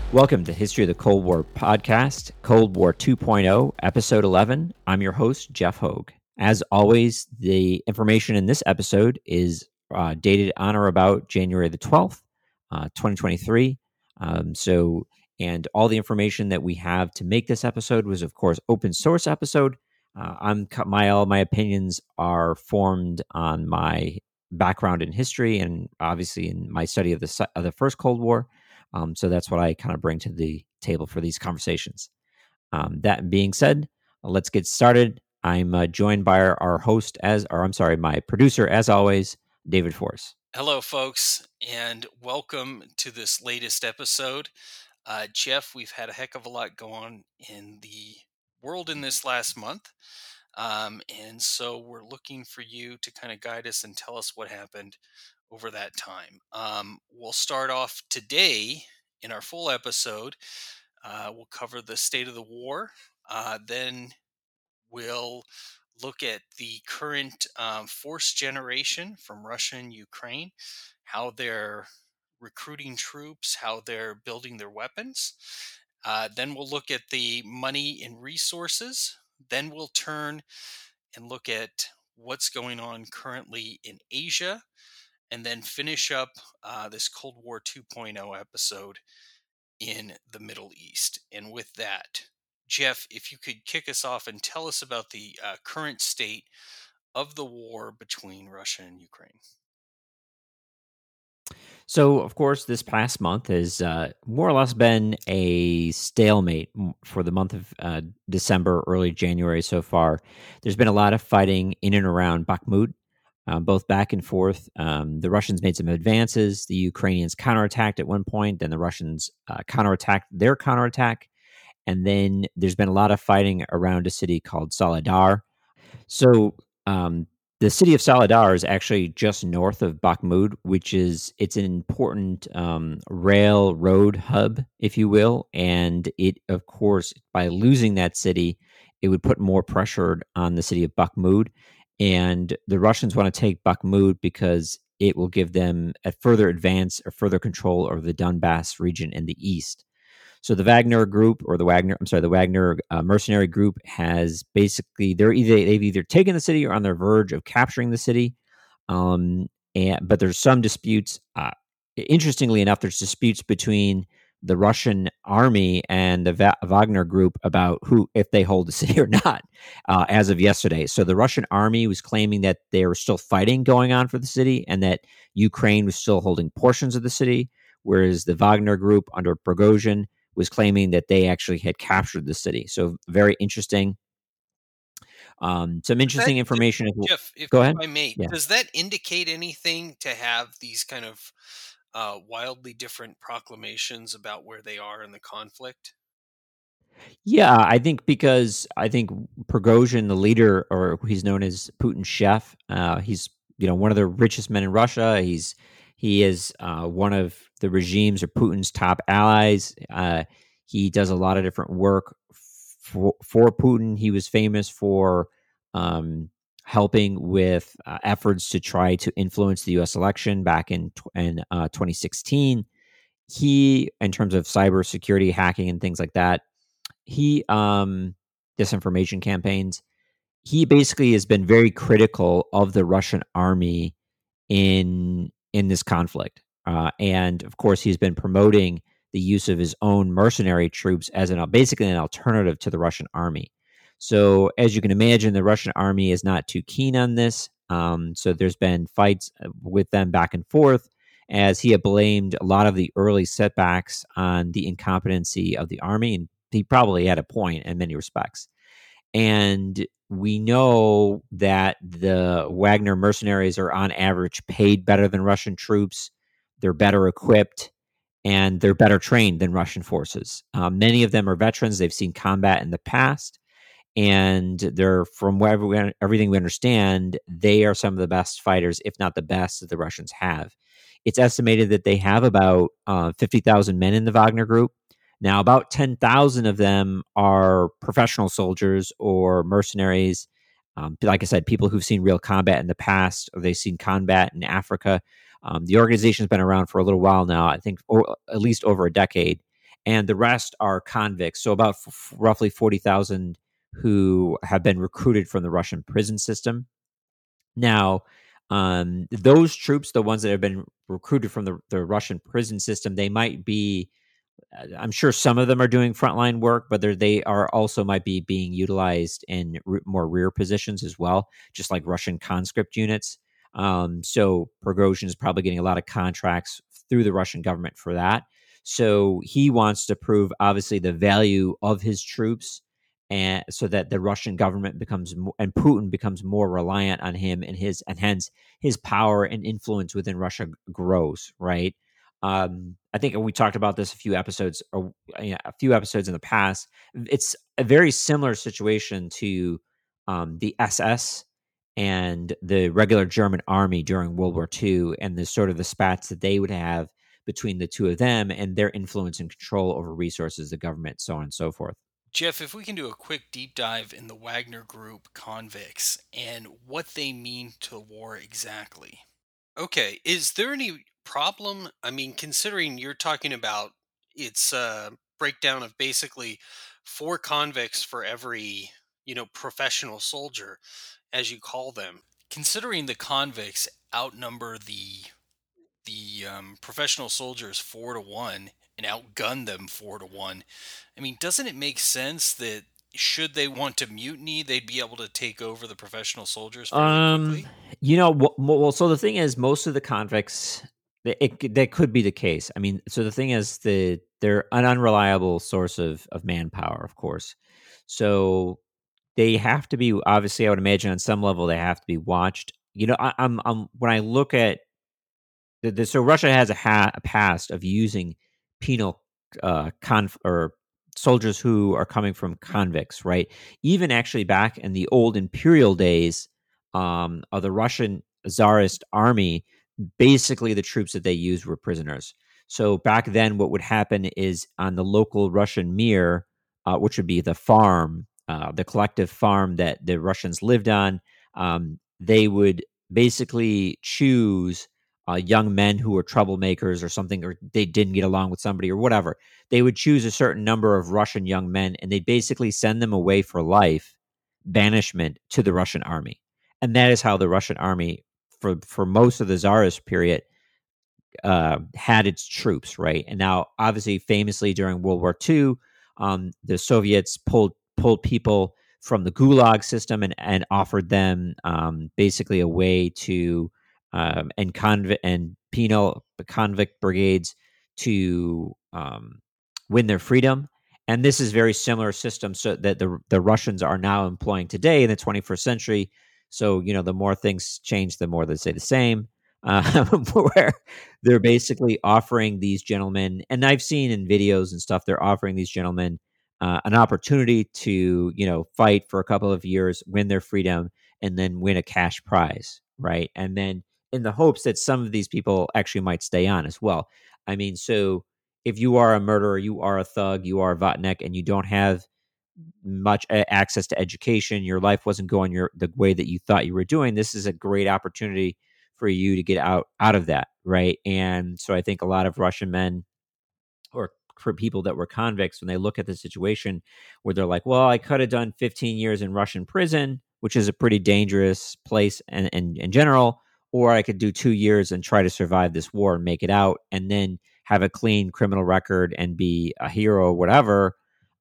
Welcome to History of the Cold War podcast, Cold War 2.0, Episode 11. I'm your host, Jeff Hogue. As always, the information in this episode is dated on or about January the 12th, 2023. And all the information that we have to make this episode was, of course, open source episode. All my opinions are formed on my background in history and obviously in my study of the First Cold War. So that's what I kind of bring to the table for these conversations. That being said, let's get started. I'm joined by my producer, as always, David Force. Hello, folks, and welcome to this latest episode. Jeff, we've had a heck of a lot go on in the world in this last month. And so we're looking for you to kind of guide us and tell us what happened over that time. We'll start off today in our full episode. We'll cover the state of the war. Then we'll look at the current force generation from Russia and Ukraine, how they're recruiting troops, how they're building their weapons. Then we'll look at the money and resources. Then we'll turn and look at what's going on currently in Asia, and then finish up this Cold War 2.0 episode in the Middle East. And with that, Jeff, if you could kick us off and tell us about the current state of the war between Russia and Ukraine. So, of course, this past month has more or less been a stalemate for the month of December, early January so far. There's been a lot of fighting in and around Bakhmut, both back and forth. The Russians made some advances. The Ukrainians counterattacked at one point. Then the Russians counterattacked their counterattack. And then there's been a lot of fighting around a city called Soledar. So the city of Soledar is actually just north of Bakhmut, it's an important railroad hub, if you will. And it, of course, by losing that city, it would put more pressure on the city of Bakhmut. And the Russians want to take Bakhmut because it will give them a further advance or further control over the Donbass region in the east. So the Wagner group, or the Wagner mercenary group, has basically they've either taken the city or on the verge of capturing the city. But there's some disputes. Interestingly enough, there's disputes between the Russian army and the Wagner group about if they hold the city or not, as of yesterday. So the Russian army was claiming that there was still fighting going on for the city and that Ukraine was still holding portions of the city, whereas the Wagner group under Prigozhin was claiming that they actually had captured the city. So very interesting. Some interesting information. Jeff, if go ahead. I may, does that indicate anything to have these kind of wildly different proclamations about where they are in the conflict? Yeah, I think Prigozhin, the leader, or he's known as Putin's chef, he's one of the richest men in Russia. He is one of the regime's or Putin's top allies. He does a lot of different work for Putin. He was famous for helping with efforts to try to influence the U.S. election back in 2016. He, in terms of cybersecurity, hacking, and things like that, disinformation campaigns, he basically has been very critical of the Russian army in this conflict. And of course, he's been promoting the use of his own mercenary troops as basically an alternative to the Russian army. So as you can imagine, the Russian army is not too keen on this. So there's been fights with them back and forth, as he had blamed a lot of the early setbacks on the incompetency of the army. And he probably had a point in many respects. And we know that the Wagner mercenaries are on average paid better than Russian troops. They're better equipped and they're better trained than Russian forces. Many of them are veterans. They've seen combat in the past. And they're, from everything we understand, they are some of the best fighters, if not the best, that the Russians have. It's estimated that they have about 50,000 men in the Wagner group. Now, about 10,000 of them are professional soldiers or mercenaries. Like I said, people who've seen real combat in the past, or they've seen combat in Africa. The organization's been around for a little while now, I think at least over a decade. and the rest are convicts. So about roughly 40,000 who have been recruited from the Russian prison system. Now, those troops, the ones that have been recruited from the Russian prison system, they might be, I'm sure some of them are doing frontline work, but they are also might be being utilized in more rear positions as well, just like Russian conscript units. So Prigozhin is probably getting a lot of contracts through the Russian government for that. So he wants to prove, obviously, the value of his troops, and so that the Russian government becomes and Putin becomes more reliant on him, and hence his power and influence within Russia grows. Right. I think we talked about this a few episodes, or a few episodes in the past. It's a very similar situation to the SS and the regular German army during World War II, and the sort of the spats that they would have between the two of them and their influence and control over resources, the government, so on and so forth. Jeff, if we can do a quick deep dive in the Wagner Group convicts and what they mean to the war exactly. Okay, is there any problem? I mean, considering you're talking about it's a breakdown of basically four convicts for every, professional soldier, as you call them. Considering the convicts outnumber the professional soldiers 4-1 and outgun them 4-1. I mean, doesn't it make sense that should they want to mutiny, they'd be able to take over the professional soldiers fairly Um, quickly? well, so the thing is, most of the convicts, that could be the case. I mean, so the thing is, they're an unreliable source of manpower, of course. So they have to be, obviously, I would imagine on some level they have to be watched. I'm when I look at so Russia has a past of using penal or soldiers who are coming from convicts, right? Even actually back in the old imperial days of the Russian Tsarist army, basically the troops that they used were prisoners. So back then, what would happen is on the local Russian mir, which would be the farm, the collective farm that the Russians lived on, they would basically choose young men who were troublemakers or something, or they didn't get along with somebody or whatever. They would choose a certain number of Russian young men, and they'd basically send them away for life, banishment to the Russian army. And that is how the Russian army, for most of the Tsarist period, had its troops, right? And now, obviously, famously during World War II, the Soviets pulled people from the Gulag system and offered them basically a way to and penal convict brigades to win their freedom. And this is very similar system so that the Russians are now employing today in the 21st century. So the more things change, the more they stay the same. Where they're basically offering these gentlemen, and I've seen in videos and stuff, they're offering these gentlemen an opportunity to, fight for a couple of years, win their freedom, and then win a cash prize, right? And then in the hopes that some of these people actually might stay on as well. I mean, so if you are a murderer, you are a thug, you are a Vatnik, and you don't have much access to education, your life wasn't going the way that you thought you were doing, this is a great opportunity for you to get out of that, right? And so I think a lot of Russian men, or for people that were convicts, when they look at the situation where they're like, well, I could have done 15 years in Russian prison, which is a pretty dangerous place and in general, or I could do 2 years and try to survive this war and make it out, and then have a clean criminal record and be a hero or whatever.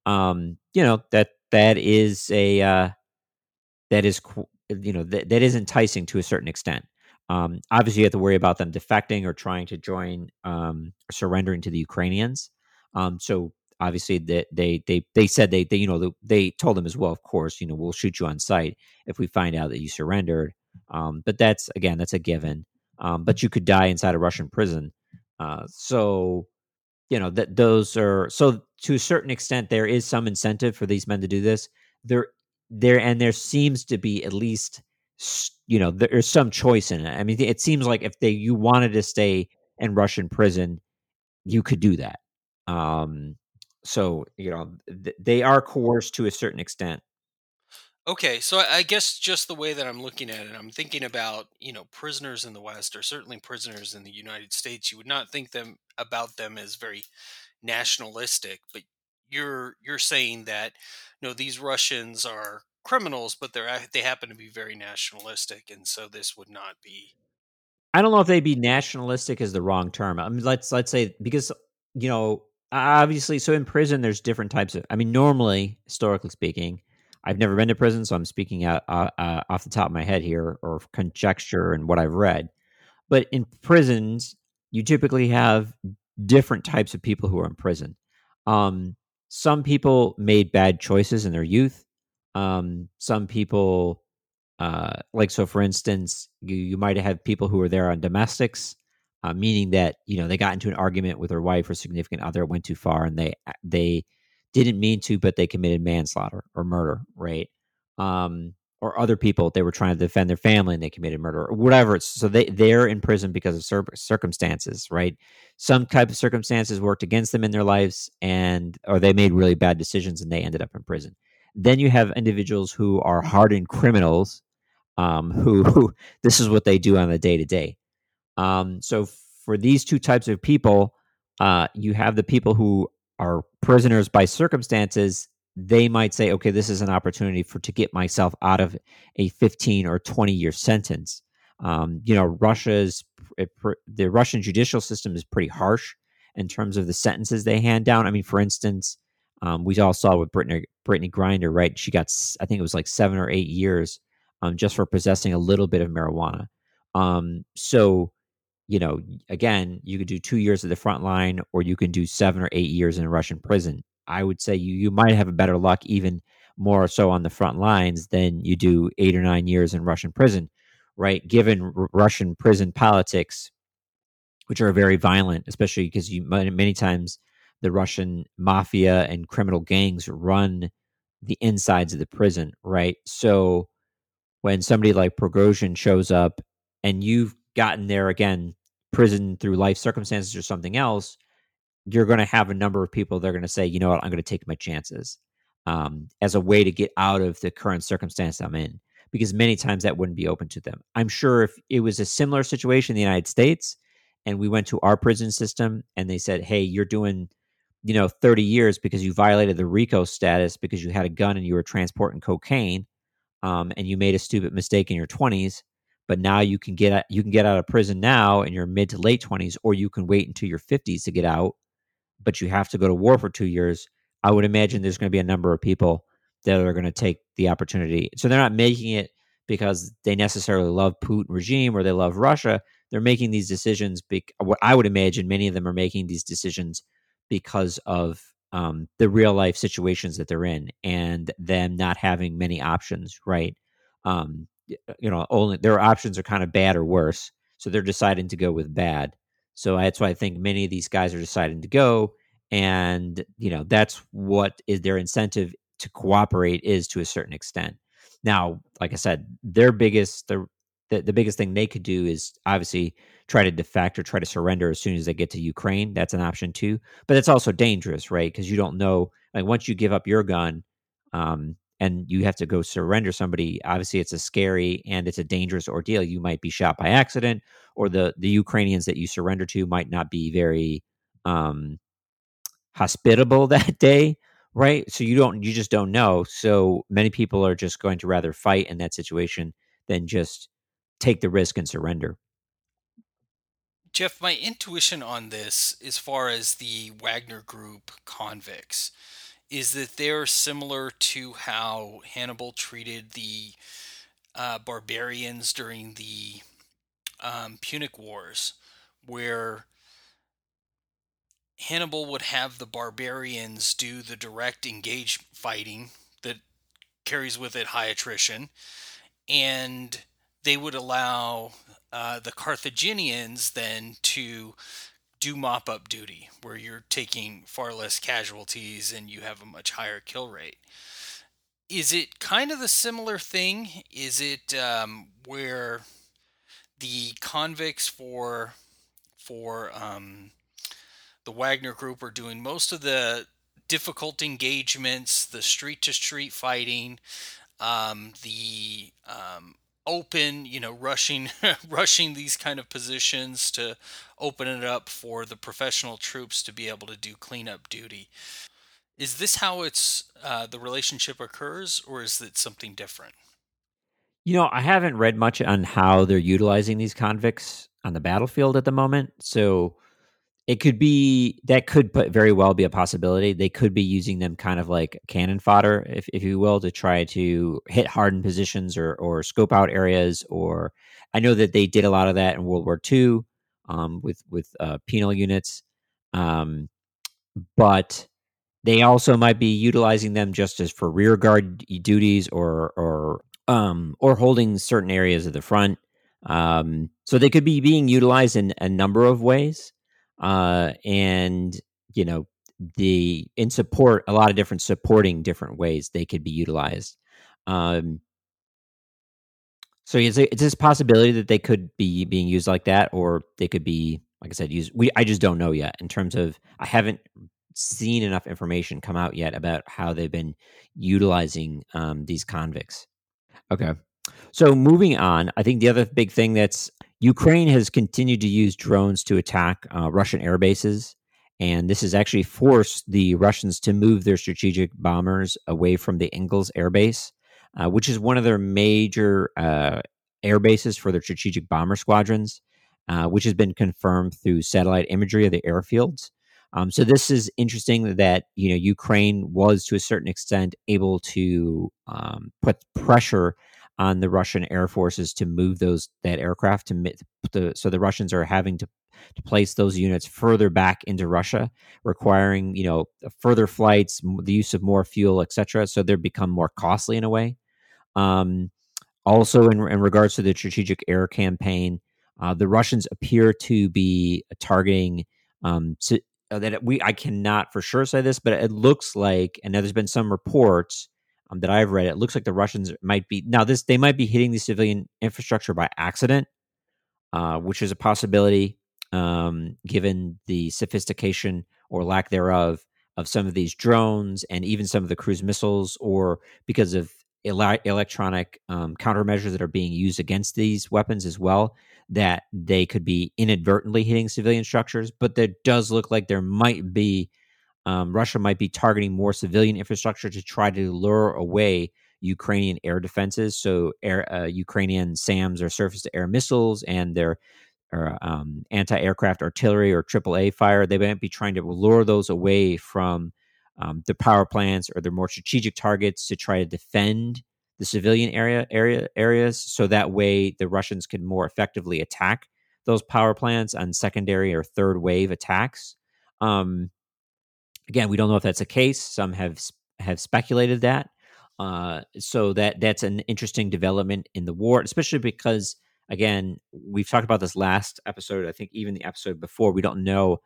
That is that is that is enticing to a certain extent. Obviously, you have to worry about them defecting or trying to join or surrendering to the Ukrainians. So obviously, they said they told them as well. Of course, we'll shoot you on sight if we find out that you surrendered. But that's a given. But you could die inside a Russian prison. So that those are, so to a certain extent there is some incentive for these men to do this. There seems to be at least there's some choice in it. I mean, it seems like if you wanted to stay in Russian prison, you could do that. So they are coerced to a certain extent. Okay, so I guess just the way that I'm looking at it, I'm thinking about, prisoners in the West, or certainly prisoners in the United States. You would not think them about them as very nationalistic, but you're saying that these Russians are criminals, but they happen to be very nationalistic, and so this would not be. I don't know if they'd be nationalistic is the wrong term. I mean, let's say because obviously, so in prison there's different types of. I mean, normally, historically speaking, I've never been to prison, so I'm speaking out off the top of my head here or conjecture and what I've read. But in prisons, you typically have different types of people who are in prison. Um, some people made bad choices in their youth. Some people like so for instance you might have people who are there on domestics, meaning that they got into an argument with their wife or significant other, went too far, and they didn't mean to, but they committed manslaughter or murder, right? Or other people, they were trying to defend their family and they committed murder or whatever. So they're in prison because of circumstances, right? Some type of circumstances worked against them in their lives, and or they made really bad decisions and they ended up in prison. Then you have individuals who are hardened criminals, who this is what they do on the day to day. So for these two types of people, you have the people who are prisoners by circumstances. They might say, "Okay, this is an opportunity for to get myself out of a 15 or 20-year sentence." Russia's the Russian judicial system is pretty harsh in terms of the sentences they hand down. I mean, for instance, we all saw with Brittany Grinder, right? She got, I think it was like 7 or 8 years, just for possessing a little bit of marijuana. So again, you could do 2 years at the front line, or you can do 7 or 8 years in a Russian prison. I would say you might have a better luck, even more so on the front lines than you do 8 or 9 years in Russian prison, right? Given Russian prison politics, which are very violent, especially because many times the Russian mafia and criminal gangs run the insides of the prison, right? So when somebody like Prigozhin shows up and you've gotten there again, prison through life circumstances or something else, you're going to have a number of people that are going to say, you know what, I'm going to take my chances, as a way to get out of the current circumstance I'm in. Because many times that wouldn't be open to them. I'm sure if it was a similar situation in the United States and we went to our prison system and they said, hey, you're doing 30 years because you violated the RICO status because you had a gun and you were transporting cocaine, and you made a stupid mistake in your 20s, but now you can get out of prison now in your mid to late 20s, or you can wait until your 50s to get out, but you have to go to war for 2 years. I would imagine there's going to be a number of people that are going to take the opportunity. So they're not making it because they necessarily love Putin regime or they love Russia. They're making these decisions. What I would imagine, many of them are making these decisions because of the real life situations that they're in and them not having many options. Right? Only their options are kind of bad or worse, so they're deciding to go with bad. So that's why I think many of these guys are deciding to go, and that's what is their incentive to cooperate is to a certain extent. Now, like I said, the biggest thing they could do is obviously try to defect or try to surrender as soon as they get to Ukraine. That's an option too, but it's also dangerous, right? Because you don't know, like once you give up your gun, and you have to go surrender somebody, obviously it's a scary and it's a dangerous ordeal. You might be shot by accident, or the Ukrainians that you surrender to might not be very um, hospitable that day, right? So you just don't know. So many people are just going to rather fight in that situation than just take the risk and surrender. Jeff, my intuition on this, as far as the Wagner Group convicts, is that they're similar to how Hannibal treated the barbarians during the Punic Wars, where Hannibal would have the barbarians do the direct engage fighting that carries with it high attrition, and they would allow the Carthaginians then to do mop up duty, where you're taking far less casualties and you have a much higher kill rate. Is it kind of the similar thing? Is it where the convicts for the Wagner Group are doing most of the difficult engagements, the street to street fighting, the open, rushing rushing these kind of positions to open it up for the professional troops to be able to do cleanup duty. Is this how the relationship occurs, or is it something different? I haven't read much on how they're utilizing these convicts on the battlefield at the moment. So it could be that could very well be a possibility. They could be using them kind of like cannon fodder, if you will, to try to hit hardened positions or scope out areas. Or I know that they did a lot of that in World War II, with penal units, um, but they also might be utilizing them just as for rear guard duties or holding certain areas of the front. So they could be being utilized in a number of ways, and you know the in support a lot of different supporting different ways they could be utilized. Um, so it's this possibility that they could be being used like that, or they could be, like I said, used. I just don't know yet. In terms of, I haven't seen enough information come out yet about how they've been utilizing these convicts. Okay. So moving on, I think the other big thing that's Ukraine has continued to use drones to attack Russian air bases, and this has actually forced the Russians to move their strategic bombers away from the Engels air base, which is one of their major air bases for their strategic bomber squadrons, which has been confirmed through satellite imagery of the airfields. So this is interesting that Ukraine was to a certain extent able to put pressure on the Russian air forces to move that aircraft so the Russians are having to place those units further back into Russia, requiring further flights, the use of more fuel, etc. So they're become more costly in a way. Um, Also, in regards to the strategic air campaign, the Russians appear to be targeting. I cannot for sure say this, but it looks like, and there's been some reports that I've read. It looks like the Russians might be now this they might be hitting the civilian infrastructure by accident, which is a possibility, given the sophistication or lack thereof of some of these drones and even some of the cruise missiles, or because of electronic countermeasures that are being used against these weapons as well, that they could be inadvertently hitting civilian structures. But there does look like there might be Russia might be targeting more civilian infrastructure to try to lure away Ukrainian air defenses. So, Ukrainian SAMs, or surface-to-air missiles, and their anti-aircraft artillery or AAA fire, they might be trying to lure those away from the power plants or their more strategic targets to try to defend the civilian areas. So that way, the Russians can more effectively attack those power plants on secondary or third wave attacks. Um, Again, we don't know if that's the case. Some have speculated that. So that's an interesting development in the war, especially because, again, we've talked about this last episode. I think even the episode before, we don't know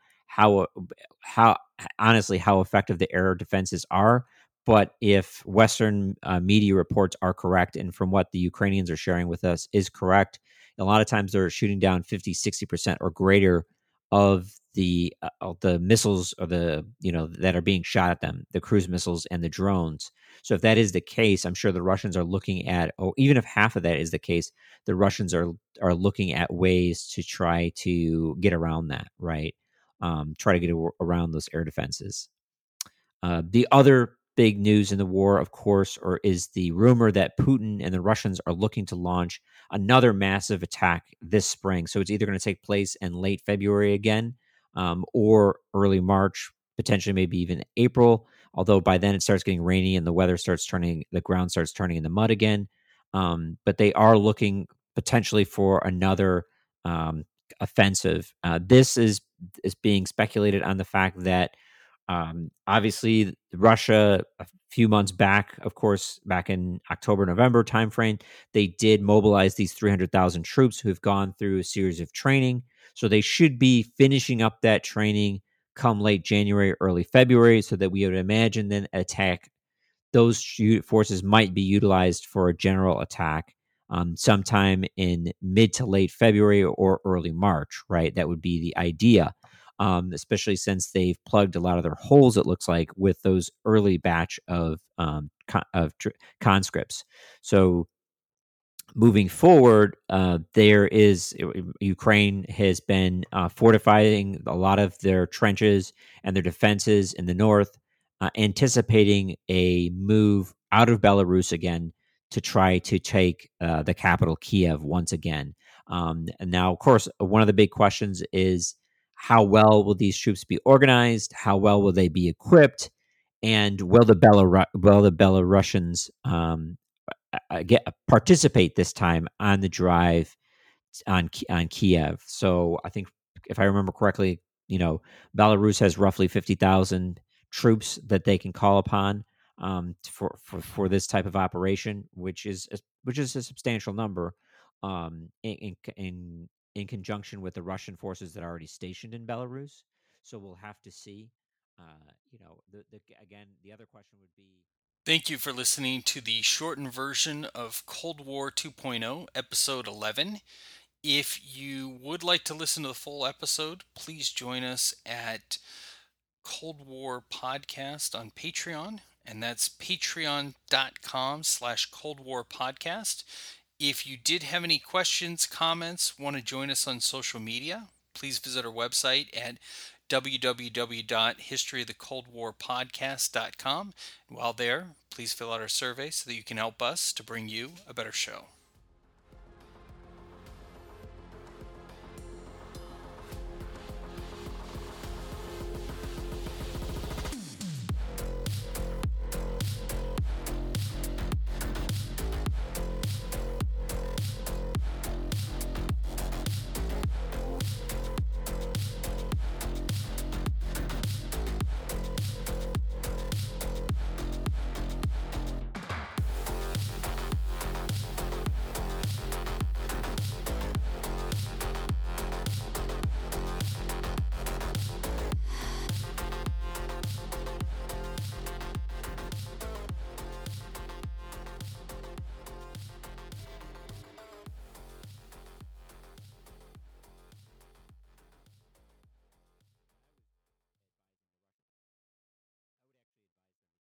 how honestly how effective the air defenses are. But if Western media reports are correct, and from what the Ukrainians are sharing with us is correct, a lot of times they're shooting down 50-60% or greater of the missiles, or the that are being shot at them, the cruise missiles and the drones. So if that is the case, I'm sure the Russians are looking at, or even if half of that is the case, the Russians are looking at ways to try to get around that, right? Try to get around those air defenses. The other big news in the war, of course, is the rumor that Putin and the Russians are looking to launch another massive attack this spring. So it's either going to take place in late February again, or early March, potentially maybe even April. Although by then it starts getting rainy and the ground starts turning into mud again. But they are looking potentially for another offensive. This is being speculated on the fact that obviously, Russia, a few months back, of course, back in October, November timeframe, they did mobilize these 300,000 troops who've gone through a series of training. So they should be finishing up that training come late January, early February, so that we would imagine then attack those forces might be utilized for a general attack sometime in mid to late February or early March, right? That would be the idea, especially since they've plugged a lot of their holes, it looks like, with those early batch of conscripts. So moving forward, Ukraine has been fortifying a lot of their trenches and their defenses in the north, anticipating a move out of Belarus again to try to take the capital Kiev once again. And now, of course, one of the big questions is how well will these troops be organized? How well will they be equipped? And will the Belarusians participate this time on the drive on Kiev? So I think, if I remember correctly, Belarus has roughly 50,000 troops that they can call upon for this type of operation, which is a substantial number, in conjunction with the Russian forces that are already stationed in Belarus. So we'll have to see. Again, the other question would be. Thank you for listening to the shortened version of Cold War 2.0, Episode 11. If you would like to listen to the full episode, please join us at Cold War Podcast on Patreon, and that's patreon.com/Cold War Podcast. If you did have any questions, comments, want to join us on social media, please visit our website at www.historyofthecoldwarpodcast.com. While there, please fill out our survey so that you can help us to bring you a better show.